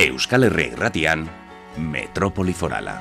Euskal Herria Irratian, Metrópoli Forala.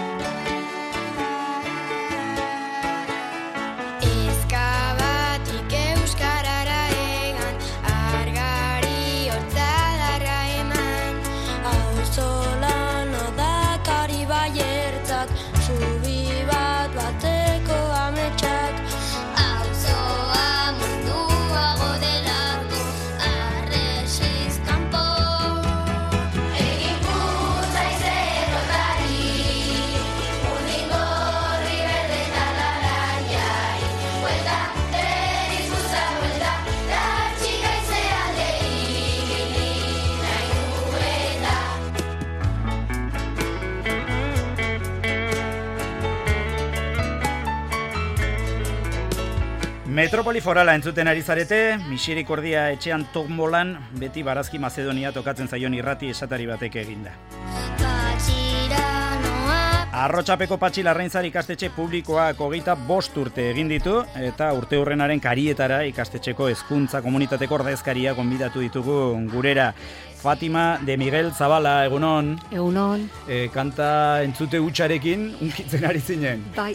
Metrópoli Forala entzuten ari zarete, Misericordia etxean tombolan beti Barazki Mazedonia tokatzen zaion irrati esatari batek eginda. Arrotxapeko Patxi Larraintzar ikastetxe publikoak 25 urte egin ditu eta urteurrenaren karietara ikastetxeko hezkuntza komunitateko ordezkaria gonbidatu ditugu gurera. Fatima de Miguel Zabala, egunon. Egunon. Kanta entzute hutsarekin unkitzen ari zinen. Bai.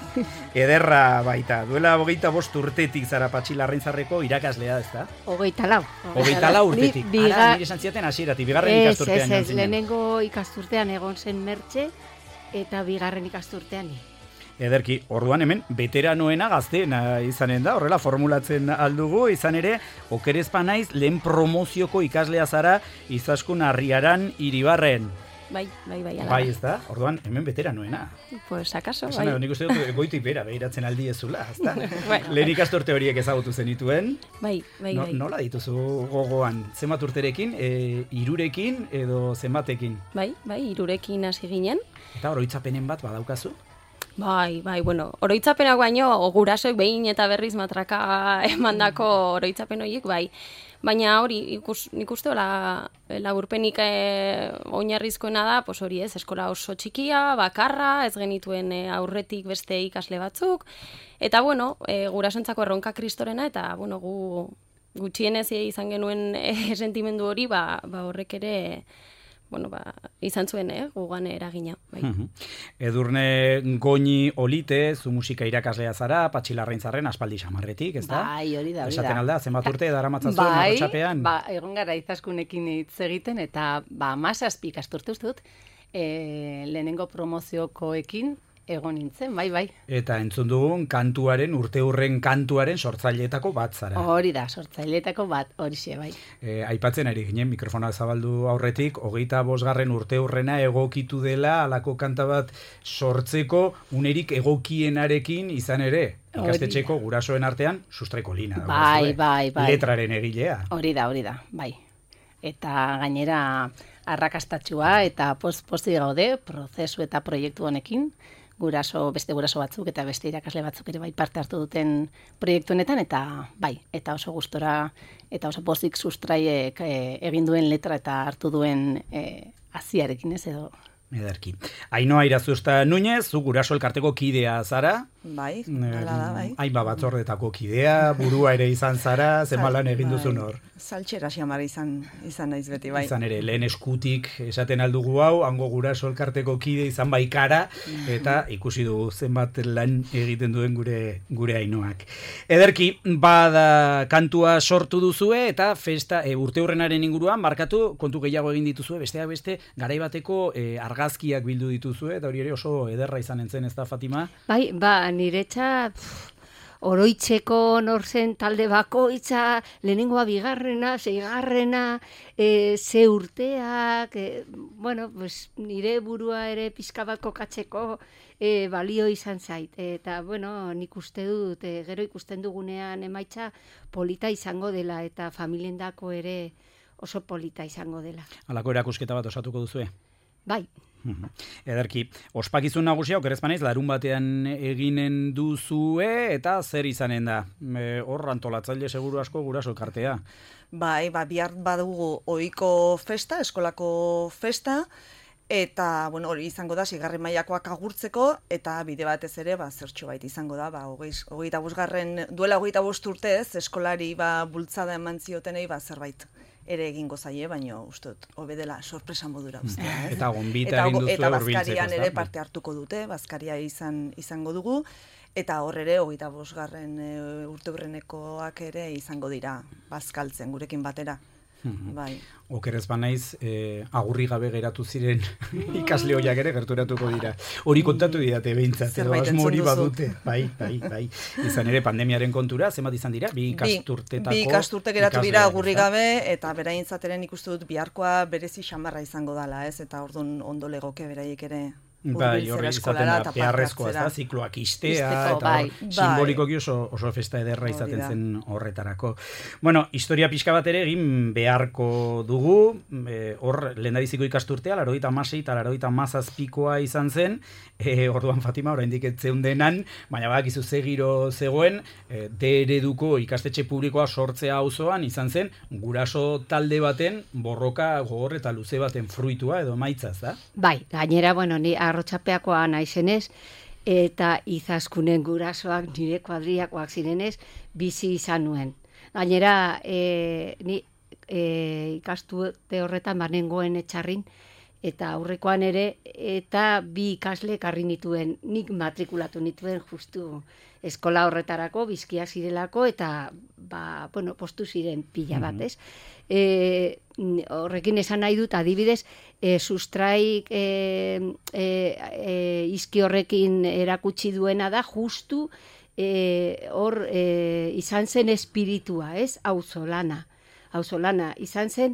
Ederra baita, duela 25 urtetik zara Patxi Larraintzarreko irakaslea, ez da? 24. 24 urtetik. Ara, nire esan ziaten hasieratik, bigarren ikasturtean joan zinen. Lehenengo ikasturtean egon zen Mertxe eta bigarren ikasturtean. Ederki, orduan hemen, veteranoena gazteena izanen da, horrela formulatzen aldugu, izan ere, okerezpa naiz, lehen promozioko ikaslea zara Izaskun Arriaran Iribarren. Bai. Bai, ez da? Orduan, hemen veteranoena. Pues, akaso, bai. Nik uste dut, goitik bera, behiratzen aldi ezula, ez da? Lehen ikasturte horiek ezagutu zenituen. Bai. Nola dituzu gogoan? Zenbat urterekin, 3rekin edo zenbatekin? Bai, 3rekin hasi ginen. Eta oroitzapenen bat badaukazu? Bai, bueno, oroitzapenak baino, gurasoek behin eta berriz matraka emandako oroitzapen horiek, bai. Baina hori, nik uste laburpenik oinarrizkoena da, pues hori ez, eskola oso txikia, bakarra, ez genituen aurretik beste ikasle batzuk, eta bueno, gurasontzako erronka kristorena, eta bueno, gutxienez izan genuen sentimendu hori, horrek ere, bueno, izan zuen, gugan eragina. Bai. Edurne Goñi Olite, zu musika irakaslea zara, Patxi Larraintzarren aspaldi xamarretik, ez da? Bai, hori da. Esaten alda, zenbat urte daramatzazuen Arrotxapean? Egon gara Izaskunekin hitz egiten, eta 17 ikasturte uste dut, lehenengo promoziokoekin egon nintzen, bai. Eta entzun dugun kantuaren, urteurren kantuaren sortzaileetako bat zara. Hori da, sortzaileetako bat, horixe, bai. Aipatzen ari ginen, mikrofona zabaldu aurretik, 25. urteurrena egokitu dela, alako kanta bat sortzeko, unerik egokienarekin izan ere. Ikastetxeko gurasoen artean, Sustraiko Lina. Bai. Letraren egilea. Hori da, bai. Eta gainera arrakastatxua eta pozik gaude, prozesu eta proiektu honekin, beste guraso batzuk eta beste irakasle batzuk ere bai parte hartu duten proiektu honetan, eta oso gustora eta oso pozik Sustraiek egin duen letra eta hartu duen haziarekin ez edo. Ederki. Ainhoa Irazusta Núñez, zu guraso elkarteko kidea zara? Bai, hala da, bai. Hainba batzordetako kidea, burua ere izan zara, zenbalan egin duzun hor? Saltxera xamar izan naiz beti, bai. Izan ere, lehen eskutik esaten aldugu hau, hango guraso elkarteko kide izan baikara, eta ikusi dugu zenbat lan egiten duen gure Ainhoak. Ederki, bada kantua sortu duzue, eta festa urteurrenaren inguruan, markatu, kontu gehiago egin dituzue, besteak beste, garaibateko argazkiak bildu dituzue, eta hori ere oso ederra izan entzen, ez da, Fatima? Bai, niretza oroitzeko norzen talde bakoitza, lehenengoa bigarrena, seigarrena, ze urteak, bueno, pues, nire burua ere pizka bat kokatzeko balio izan zait. Eta, bueno, nik uste dut, gero ikusten dugunean emaitza polita izango dela, eta familiendako ere oso polita izango dela. Halako erakusketa bat osatuko duzue? Bai. Ederki, ospakizun nagusia okerezpanaiz larun batean eginen duzue eta zer izanen da? Hor antolatzaile seguru asko guraso elkartea. Bai, bihar badugu ohiko festa, eskolako festa, eta bueno, hori izango da 6. mailakoak agurtzeko, eta bide batez ere zertxo bait izango da, duela 25 urtez eskolari bultzada eman ziotenei zerbait ere egingo zaie, baina uste dut, hobe dela sorpresa modura ustea. Eta gonbita egin duzu eta bazkarian ere parte hartuko dute, bazkaria izango dugu, eta hor ere 25. urteurrenekoak ere izango dira bazkaltzen gurekin batera. Bai. Okerez banaiz, agurri gabe geratu ziren ikasle hoiak ere gerturatuko dira. Hori kontatu didate behintzat, edo asmo hori badute. Bai. Izan ere pandemiaren kontura, zenbat izan dira? Bi ikasturte geratu dira agurri gabe, eta beraintzateren ikustu dut biharkoa berezi xamarra izango dala, ez? Eta orduan ondo legoke beraiek ere. Bai, horre izaten da, beharrezkoa, ez da, zikloak istea, eta simbolikoki oso festa ederra izaten zen horretarako. Bueno, historia pixka bat ere egin beharko dugu, hor lehendabiziko ikasturtea, 96 eta 97koa izan zen, orduan Fatima, oraindik ez zeundenan, baina badakizu ze giro zegoen, D-ereduko ikastetxe publikoa sortzea auzoan izan zen, guraso talde baten borroka gogor eta luze baten fruitua edo maitzaz, da? Bai, gainera, bueno, ni arrotxapeakoa naizenez, eta Izaskunen gurasoak nire kuadriakoak zirenez, bizi izan nuen. Gainera, ni ikastute horretan banengoen etxarrin, eta aurrekoan ere, eta bi ikasle ekarri nituen, nik matrikulatu nituen justu eskola horretarako, bizkiak zirelako, eta postu ziren pila bat, ez? Horrekin esan nahi dut, adibidez, sustraik izki horrekin erakutsi duena da, justu hor izan zen espiritua, ez? Auzolana izan zen,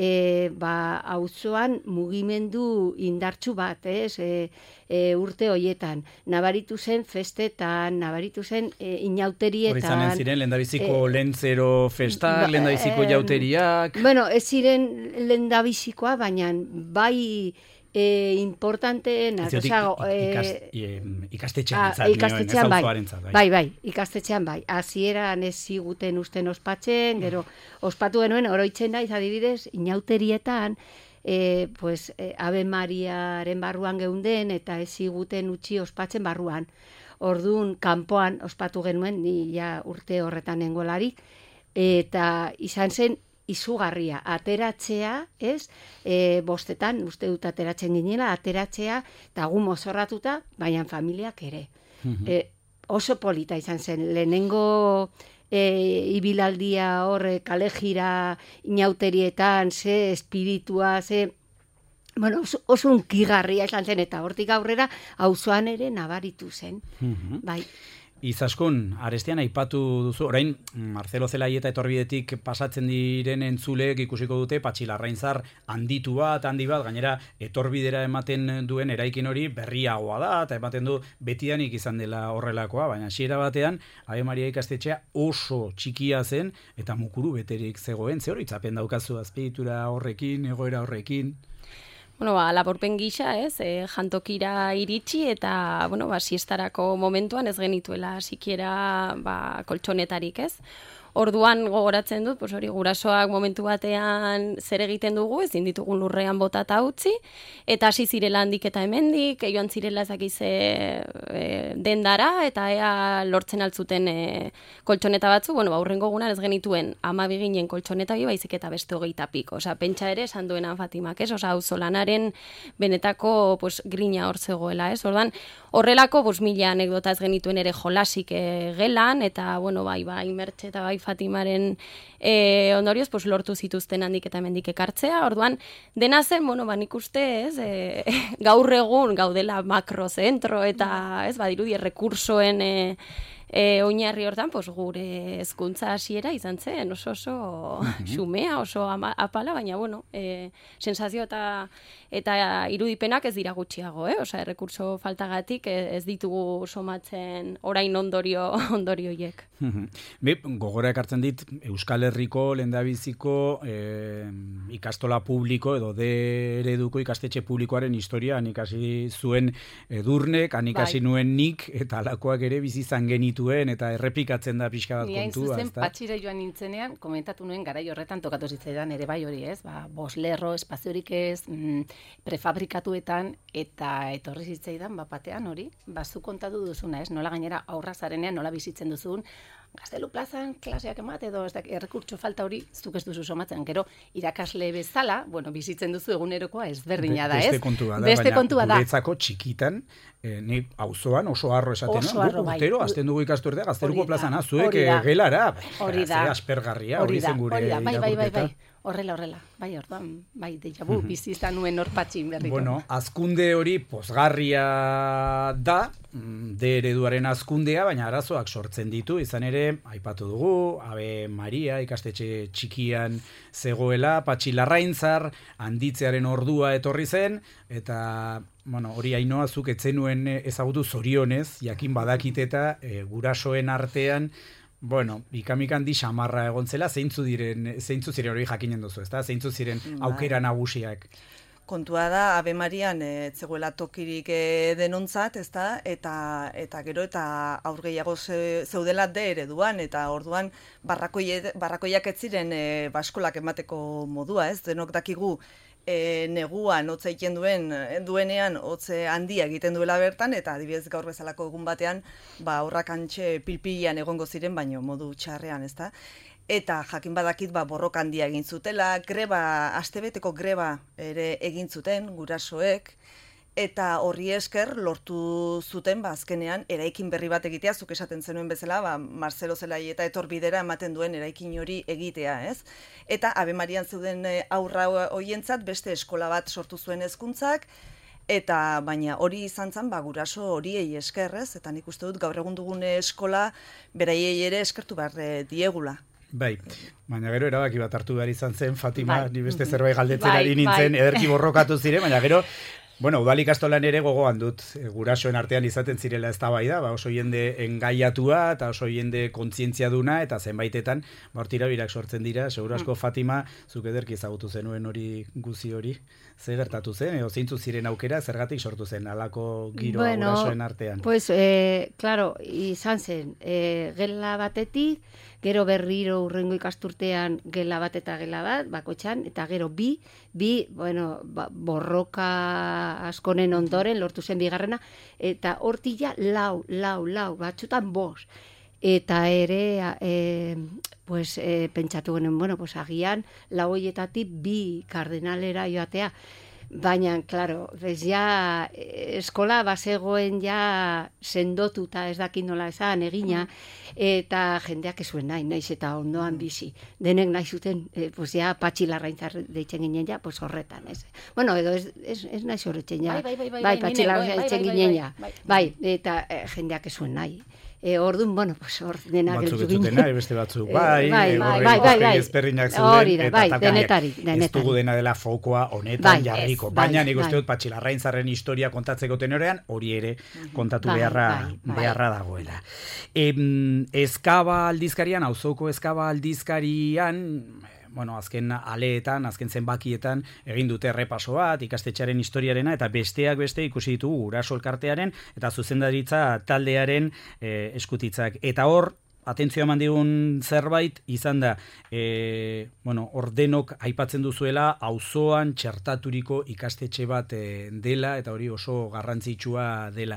auzoan mugimendu indartsu bat, ez? Urte hoietan. Nabaritu zen festetan, nabaritu zen inauterietan. Hor izanen ziren, lehendabiziko lehentzero festak, lehendabiziko jauteriak. Bueno, ez ziren lehendabizikoa, baina bai importanteenak. Ikastetxean bai, ikastetxean bai. Hasieran ez ziguten usten ospatzen, gero ospatu genuen, oroitzen naiz adibidez, inauterietan, Ave Mariaren barruan geunden, eta ez ziguten utzi ospatzen barruan. Orduan, kanpoan ospatu genuen, ni ja urte horretan nengolarik, eta izan zen, izugarria, ateratzea, ez? Bostetan, uste dut ateratzen ginela, ateratzea, eta gu mozorratuta, baina familiak ere. Oso polita izan zen, lehenengo ibilaldia hor, kalejira, inauterietan, ze espiritua, ze... Bueno, oso unkigarria izan zen, eta hortik aurrera, auzoan ere nabaritu zen. Bai. Izaskun, arestian aipatu duzu, orain Marcelo Zelaieta etorbidetik pasatzen diren entzuleek ikusiko dute Patxi Larrainzar handi bat, gainera etorbidera ematen duen eraikin hori berriagoa da, eta ematen du betidanik izan dela horrelakoa, baina hasiera batean Ave Maria ikastetxea oso txikia zen, eta mukuru beterik zegoen, ze hori itzapen daukazu azpiegitura horrekin, egoera horrekin? Bueno, laburpen gisa, ez, jantokira iritsi eta, siestarako momentuan ez genituela sikiera koltsonetarik, ez? Orduan gogoratzen dut, hori gurasoak momentu batean zer egiten dugu, ezin ditugun lurrean bota eta utzi, eta hasi zirela handik eta hemendik, joan zirela ezakize dendara, eta ea lortzen altzuten koltsoneta batzu, aurrengo egunan ez genituen 12 ginen koltsoneta baizik eta beste 20 piko. Pentsa ere esan duenan Fatimak, ez? Auzolanaren benetako grina hor zegoela, ez? Orduan, horrelako 1000 anekdota ez genituen ere jolasik gelan, eta, bai Mertxe eta bai Fatimaren ondorioz, lortu zituzten handik eta hemendik ekartzea. Orduan, dena zen, nik uste, ez, gaur egun gaudela makrozentro eta, ez, badirudi errekursoen oinarri hortan, gure hezkuntza hasiera izan zen, oso xumea, oso apala, baina, sensazio eta irudipenak ez dira gutxiago, errekurso faltagatik ez ditugu somatzen orain ondorio hiek. Gogora ekartzen dit, Euskal Herriko lehendabiziko ikastola publiko edo D-ereduko ikastetxe publikoaren historia ikasi zuen Edurnek, ikasi nuen nik, eta alakoak ere bizi izan genituen, eta errepikatzen da pixka bat kontua. Ni hain zuzen Patxira joan nintzenean, komentatu nuen garai horretan tokatu zitzaidan ere bai hori, ez? 5 lerro, espaziorik ez, prefabrikatuetan, eta etorri zitzaidan batean hori, zu kontatu duzuna, ez? Nola gainera aurra zarenean, nola bizitzen duzun, Gaztelu plazan klaseak emat edo ez dakit errekurtso falta hori zuk ez duzu somatzen. Gero irakasle bezala, bueno, bizitzen duzu egunerokoa ezberdina da, ez? Beste kontua da, Beste kontua da. guretzako txikitan, ni auzoan oso harro esaten, Oso no? harro, Guk bai. urtero, azten dugu ikasturtea, Gazteluko Hori da, plazan, zuek hori da. gelara, Hori da. ze aspergarria, hori zen gure hori da. Bai, irakurketa. Horrela. Bai, orduan, bai, deja vu, bizi izan nuen hor patxin berriko. Bueno, azkunde hori pozgarria da, D ereduaren azkundea, baina arazoak sortzen ditu, izan ere, aipatu dugu, Ave Maria ikastetxe txikian zegoela, Patxi Larraintzar, handitzearen ordua etorri zen, eta bueno, hori Ainoa zuk etzenuen ezagutu zorionez, jakin badakiteta, gurasoen artean, bueno, ikamikan di xamarra egon zela, zeintzu ziren hori jakinen duzu, ezta? Zeintzu ziren aukera nagusiak. Kontua da, Ave Marian zegoela tokirik denontzat, ezta? Eta gero eta aur gehiago zeudela D ereduan, eta orduan barrakoiak ez ziren baskolak emateko modua, ez? Denok dakigu neguan hotza egiten duenean hotze handia egiten duela bertan, eta adibidez gaur bezalako egun batean aurrak antxe pilpilan egongo ziren, baino modu txarrean, ezta? Eta jakin badakit borroka handia egin zutela, astebeteko greba ere egin zuten gurasoek, eta horri esker lortu zuten azkenean eraikin berri bat egitea, zuk esaten zenuen bezala, Marcelo Zelai eta Etorbidera ematen duen eraikin hori egitea, ez? Eta Ave Marian zeuden aurra hoientzat beste eskola bat sortu zuen hezkuntzak, eta baina hori izan zen guraso horiei esker, ez? Eta nik uste dut gaur egun dugune eskola beraiei ere eskertu behar diegula. Bai, baina gero erabaki bat hartu behar izan zen, Fatima, ni beste zerbait galdetzen Bai, ari nintzen, bai. ederki borrokatu ziren, baina gero, bueno, udal ikastolan ere gogoan dut, gurasoen artean izaten zirela eztabaida, oso jende engaiatua eta oso jende kontzientzia duna, eta zenbaitetan, tirabirak sortzen dira, seguru asko Fatima, zuk ederki ezagutu zenuen hori guzi hori, ze gertatu zen, edo zeintzu ziren aukera, zergatik sortu zen, alako giroa gurasoen artean. Pues, claro, izan zen, gela batetik, gero berriro urrengo ikasturtean gela bat eta gela bat, bakoitxan, eta gero bi bueno, borroka askonen ondoren, lortu zen bigarrena, eta hortila lau, batzutan 5. Eta ere, pentsatu genen, bueno, agian, 4 horietatik 2 kardenalera joatea. Baina, claro, ja eskola bazegoen ja sendotuta, ez dakit nola esan, egina, eta jendeak ez zuen naiz eta ondoan bizi. Denek nahi zuten, ja Patxi Larraintzar deitzen ginen ja, horretan, ez. Bueno, edo ez naiz horretzen ja. Bai, Patxi Larraintzar ginen ja. Bai, eta jendeak ez zuen nahi. Orduan, bueno, hor denak batzuk gelditu ez nahi, beste batzuk bai, ezberdinak hori zeuden, da, eta denetari. ez dugu dena dela fokoa honetan jarriko, baina nik uste dut bai. Patxi Larraintzarren historia kontatzeko tenorean, hori ere kontatu beharra dagoela. Ezkaba aldizkarian, auzoko Ezkaba aldizkarian, bueno, azken aleetan, azken zenbakietan egin dute errepaso bat, ikastetxearen historiarena, eta besteak beste ikusi ditugu guraso elkartearen eta zuzendaritza taldearen eskutitzak. Eta hor, atentzioa eman digun zerbait izan da, ordenok aipatzen duzuela auzoan txertaturiko ikastetxe bat dela, eta hori oso garrantzitsua dela.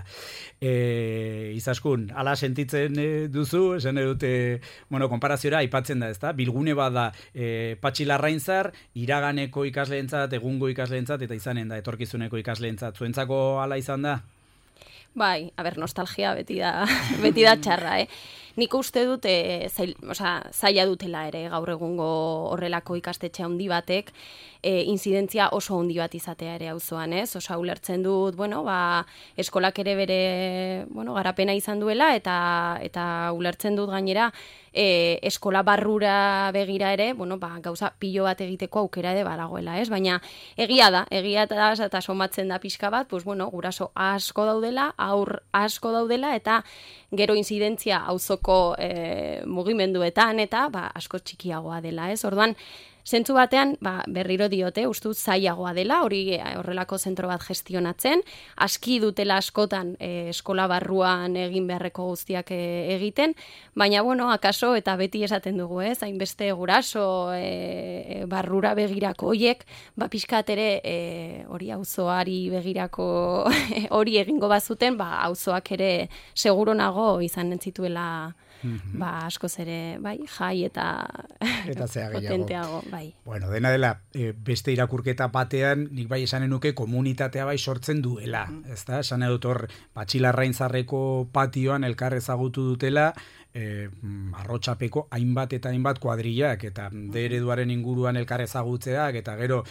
Izaskun, ala sentitzen duzu, esan dute, konparaziora aipatzen da, ezta? Bilgune bada Patxi Larraintzar, iraganeko ikasleentzat, egungo ikasleentzat, eta izanen da etorkizuneko ikasleentzat. Zuentzako ala izan da? Bai, nostalgia beti da txarra, Nik uste dut, zaila dutela ere gaur egungo horrelako ikastetxe handi batek, inzidentzia oso handi bat izatea ere auzoan, ez? Ulertzen dut, eskolak ere bere, garapena izan duela, eta ulertzen dut gainera, eskola barrura begira ere, gauza pilo bat egiteko aukera ere badagoela, ez? Baina egia da, eta somatzen da pixka bat, guraso asko daudela, aur asko daudela, eta gero inzidentzia auzoko mugimenduetan, eta asko txikiagoa dela, ez? Orduan, zentzu batean, berriro diote, ustut zailagoa dela, hori horrelako zentro bat gestionatzen, aski dutela askotan eskola barruan egin beharreko guztiak egiten, baina, akaso, eta beti esaten dugu, hainbeste guraso barrura begirako hoiek, pixkat ere hori auzoari begirako hori egingo bazuten, auzoak ere seguro nago izan entzituela askoz ere, bai, jai eta zea gehiago. potenteago, bai. Bueno, dena dela, beste irakurketa batean, nik bai esanen nuke komunitatea bai sortzen duela, ezta? Esan edut hor, Patxilarraintzarreko patioan elkar ezagutu dutela, arrotsapeko hainbat eta hainbat kuadrillak, eta D ereduaren inguruan elkar ezagutzeak, eta gero,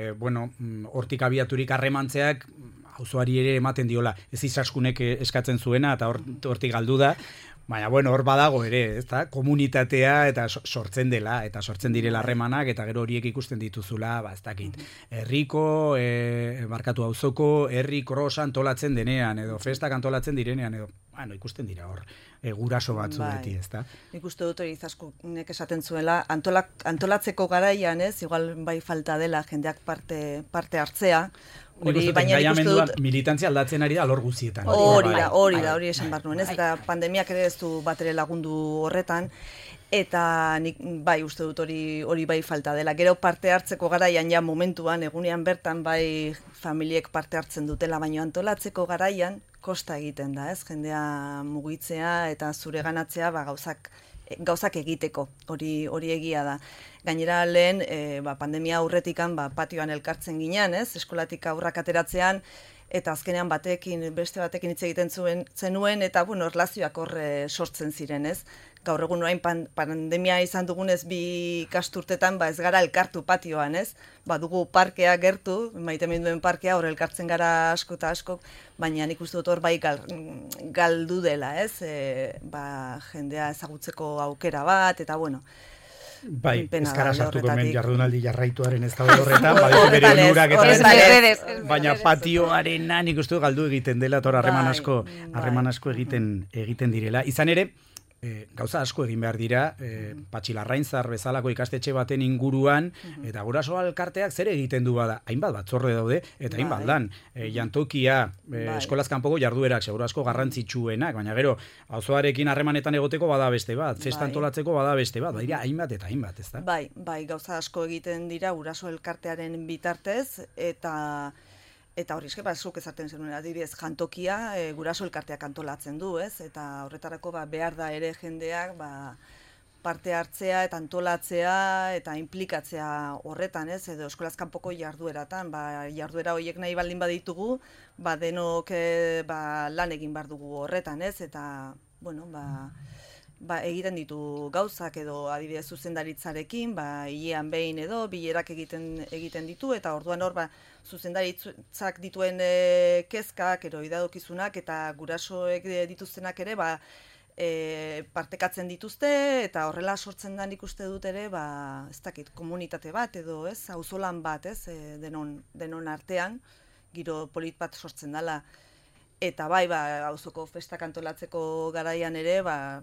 hortik abiaturik harremantzeak, auzoari ere ematen diola, ez izaskunek eskatzen zuena, eta hortik galdu da, baina, hor badago ere, ezta, komunitatea eta sortzen dela, eta sortzen direla harremanak, eta gero horiek ikusten dituzula, ez dakit, herriko, barkatu auzoko, herri krosa antolatzen denean, edo festak antolatzen direnean, edo, ikusten dira hor, guraso batzu beti, ezta? Nik uste dut hori izaskunek esaten zuela, antolatzeko garaian, igual bai falta dela jendeak parte hartzea, baina ikusten dut militantzia aldatzen ari da alor guztietan. Hori esan behar nuen, ez? Eta pandemiak ere ez du bat ere lagundu horretan, eta nik bai uste dut hori bai falta dela. Gero parte hartzeko garaian ja momentuan, egunean bertan bai familiek parte hartzen dutela, baina antolatzeko garaian kosta egiten da, ez? Jendea mugitzea eta zure ganatzea gauzak egiteko, hori egia da. Gainera lehen, pandemia aurretikan patioan elkartzen ginean, ez? Eskolatik aurrak ateratzean, eta azkenean beste batekin hitz egiten zenuen, eta erlazioak hor sortzen ziren, ez? Gaur egun orain pandemia izan dugunez 2 ikasturtetan, ez gara elkartu patioan, ez? Dugu parkea gertu, maitemenduen parkea, hor elkartzen gara asko eta asko, baina nik uste dut hor bai galdu dela, ez? Jendea ezagutzeko aukera bat, eta bai, ezkara sartuko hemen jardunaldi jarraituaren ez da horretan, bere onurak eta baina patioarena nik uste galdu egiten dela, eta harreman asko egiten direla. Izan ere, gauza asko egin behar dira, Patxilarraintzar bezalako ikastetxe baten inguruan, eta guraso elkarteak zer egiten du bada, hainbat batzorde daude, eta hainbat lan, jantokia, eskolaz kanpoko jarduerak, seguru asko garrantzitsuenak, baina gero, auzoarekin harremanetan egoteko bada beste bat, festa antolatzeko bada beste bat, dira hainbat eta hainbat, ez da? Bai, gauza asko egiten dira guraso elkartearen bitartez, eta hori eske, zuk esaten zenuen, adibidez, jantokia guraso elkarteak antolatzen du, ez? Eta horretarako behar da ere jendeak parte hartzea eta antolatzea eta implikatzea horretan, ez? Edo eskolaz kanpoko jardueratan, jarduera horiek nahi baldin baditugu, denok lan egin behar dugu horretan, ez? Eta, egiten ditu gauzak edo adibidez zuzendaritzarekin, hilean behin edo bilerak egiten ditu, eta orduan hor zuzendaritzak dituen kezkak, edo idadokizunak, eta gurasoek dituztenak ere partekatzen dituzte, eta horrela sortzen da nik uste dut ere, ez dakit, komunitate bat edo, ez, auzolan bat, ez, denon artean, giro polit bat sortzen dela. Eta bai, auzoko festak antolatzeko garaian ere,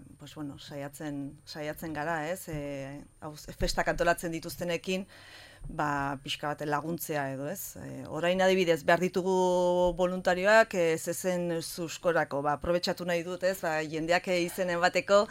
saiatzen gara, ez? Festak antolatzen dituztenekin, pixka bat laguntzea edo, ez? Orain adibidez, behar ditugu voluntarioak, zezen zuzkorako, aprobetxatu nahi dut, ez? Jendeak izenen bateko,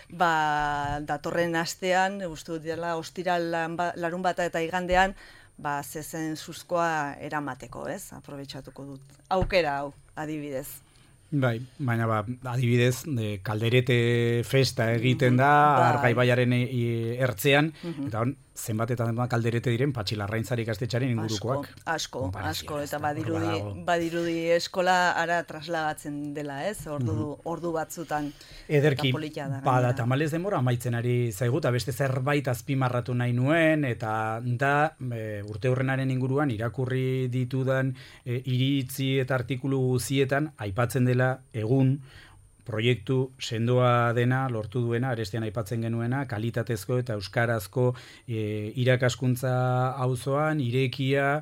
datorren astean, uste dut dela, ostiral larun bata eta igandean, zezen zuzkoa eramateko, ez? Aprobetxatuko dut. Aukera hau, adibidez. Bai, baina adibidez, kalderete festa egiten da, Argaibaiaren ertzean, eta zenbat eta kalderete diren Patxilarraintzar ikastetxearen ingurukoak. Asko, eta badirudi eskola ara trasladatzen dela, ez? Ordu batzutan. Ederki, tamalez denbora amaitzen ari zaigu, eta beste zerbait azpimarratu nahi nuen, eta da urte hurrenaren inguruan irakurri ditudan iritzi eta artikulu guzietan aipatzen dela egun proiektu sendoa dena, lortu duena, arestian aipatzen genuena, kalitatezko eta euskarazko irakaskuntza auzoan, irekia,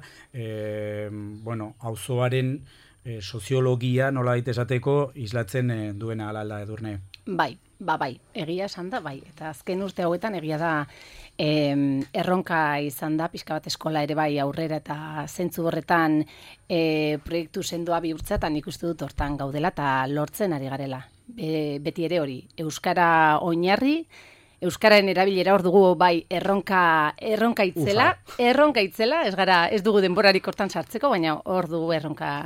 auzoaren soziologia, nola esateko, islatzen duena ala Edurne. Bai, egia esan da, bai. Eta azken urte hauetan egia da erronka izan da, pixka bat eskola ere bai aurrera eta zentzu horretan proiektu sendoa bihurtza, eta nik uste dut hortan gaudela eta lortzen ari garela. Beti ere hori, euskara oinarri, euskararen erabilera hor dugu bai erronka itzela, ez dugu denborarik hortan sartzeko, baina hor dugu erronka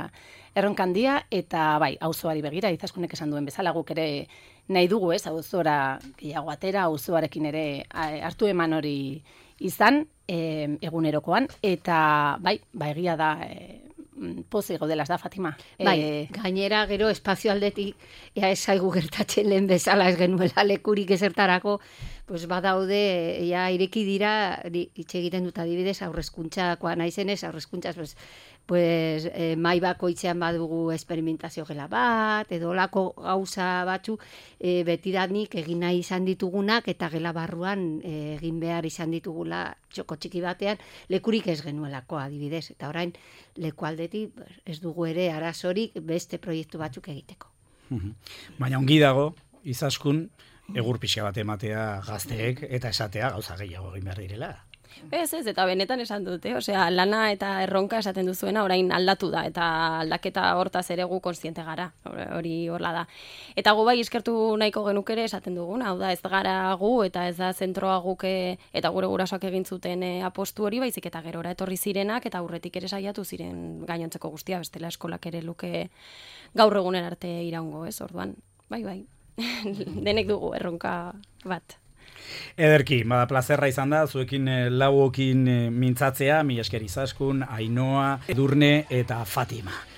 erronka handia, eta bai, auzoari begira, Izaskunek esan duen bezala, guk ere nahi dugu, ez, auzora gehiago atera, auzoarekin ere hartu eman hori izan, egunerokoan, eta bai, egia da, pozik gaudela, ez da, Fatima? Bai, gainera gero espazio aldetik, ea esaigu gertatzen lehen bezala ez genuela lekurik ezertarako, pues badaude, ja ireki dira, hitz egiten dut adibidez, aurrezkuntzakoa naizenez, aurrezkuntzaz, pues mai bakoitzean badugu esperimentazio gela bat, edo olako gauza batzu betidanik egin nahi izan ditugunak, eta gela barruan egin behar izan ditugula txoko txiki batean, lekurik ez genuelako adibidez, eta orain leku aldetik ez dugu ere arazorik beste proiektu batzuk egiteko. Baina ongi dago, Izaskun, egur pixka bat ematea gazteek, eta esatea gauza gehiago egin behar direla. Ez, eta benetan esan dute, osea, lana eta erronka esaten duzuena orain aldatu da, eta aldaketa hortaz ere gu kontziente gara, hori horla da. Eta gu bai eskertu nahiko genukere esaten duguna, hau da ez gara gu, eta ez da zentroa guke, eta gure gurasoak egin zuten apostu hori, baizik eta gerora etorri zirenak, eta aurretik ere saiatu ziren gainontzeko guztia, bestela eskolak ere luke gaur egunen arte iraungo, ez, orduan, bai, denek dugu erronka bat. Ederki, bada plazerra izan da, zuekin lauokin mintzatzea, mila esker Izaskun, Ainhoa, Edurne eta Fatima.